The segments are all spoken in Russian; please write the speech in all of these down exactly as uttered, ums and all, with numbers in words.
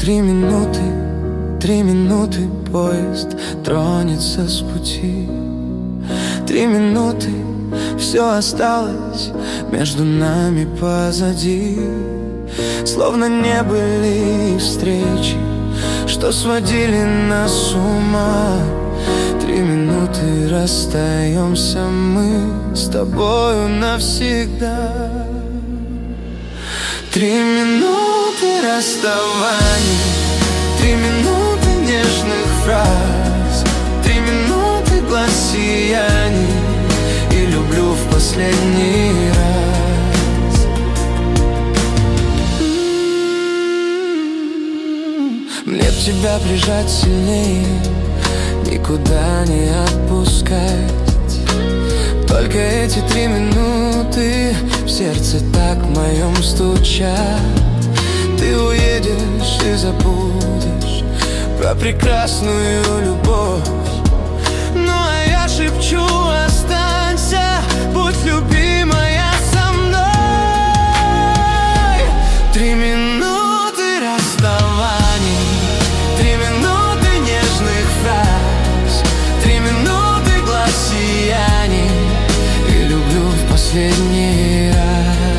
Три минуты, три минуты, поезд тронется с пути. Три минуты, все осталось между нами позади. Словно не были встречи, что сводили нас с ума. Три минуты, расстаемся мы с тобою навсегда. Три минуты расставаний, три минуты нежных фраз, три минуты глаз сияний и люблю в последний раз. Мне б тебя прижать сильнее, никуда не отпускать. Только эти три минуты в сердце так моем стучат. Ты уедешь и забудешь про прекрасную любовь. Ну а я шепчу: останься, будь любимая со мной. Три минуты расставаний, три минуты нежных фраз, три минуты глаз сияний и люблю в последний раз.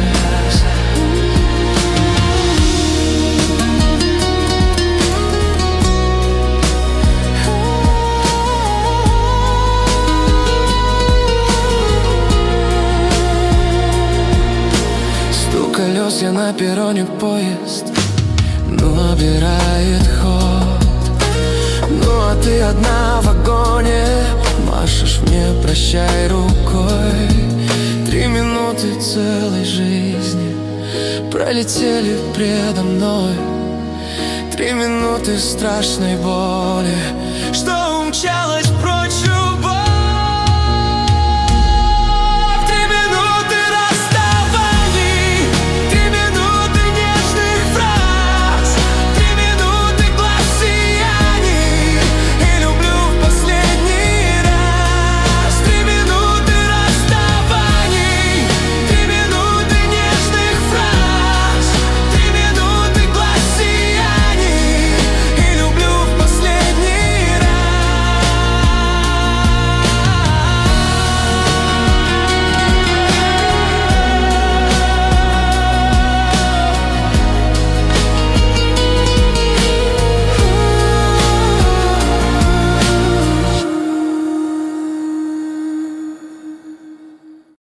Стук колес, я на перроне, поезд ну набирает ход. Ну а ты одна в вагоне, машешь мне прощай рукой. Три минуты целой жизни пролетели предо мной. Три минуты страшной боли, что